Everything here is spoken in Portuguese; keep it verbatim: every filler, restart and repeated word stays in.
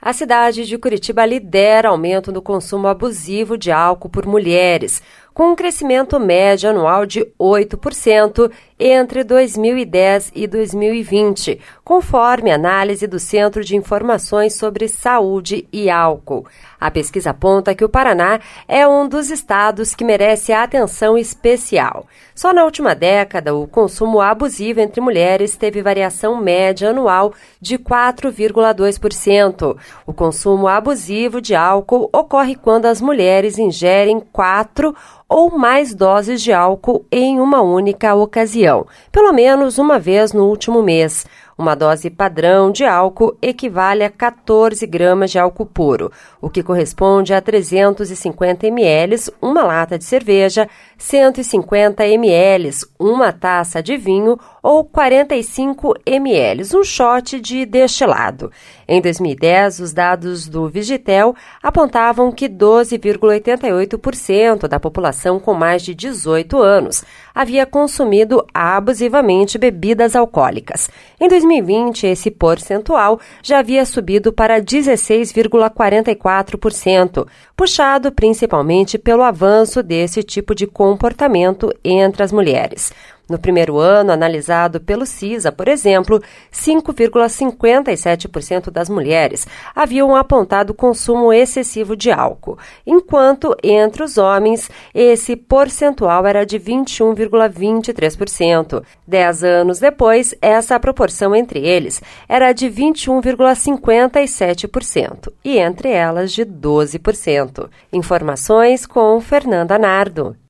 A cidade de Curitiba lidera aumento no consumo abusivo de álcool por mulheres, com um crescimento médio anual de oito por cento entre dois mil e dez e dois mil e vinte, conforme análise do Centro de Informações sobre Saúde e Álcool. A pesquisa aponta que o Paraná é um dos estados que merece atenção especial. Só na última década, o consumo abusivo entre mulheres teve variação média anual de quatro vírgula dois por cento. O consumo abusivo de álcool ocorre quando as mulheres ingerem quatro ou mais doses de álcool em uma única ocasião, pelo menos uma vez no último mês. Uma dose padrão de álcool equivale a quatorze gramas de álcool puro, o que corresponde a trezentos e cinquenta mililitros, uma lata de cerveja, cento e cinquenta mililitros, uma taça de vinho ou quarenta e cinco mililitros, um shot de destilado. Em dois mil e dez, os dados do Vigitel apontavam que doze vírgula oitenta e oito por cento da população com mais de dezoito anos havia consumido abusivamente bebidas alcoólicas. Em dois mil e vinte, esse percentual já havia subido para dezesseis vírgula quarenta e quatro por cento, puxado principalmente pelo avanço desse tipo de comportamento entre as mulheres. No primeiro ano, analisado pelo CISA, por exemplo, cinco vírgula cinquenta e sete por cento das mulheres haviam apontado consumo excessivo de álcool, enquanto entre os homens esse percentual era de vinte e um vírgula vinte e três por cento. Dez anos depois, essa proporção entre eles era de vinte e um vírgula cinquenta e sete por cento e entre elas de doze por cento. Informações com Fernanda Nardo.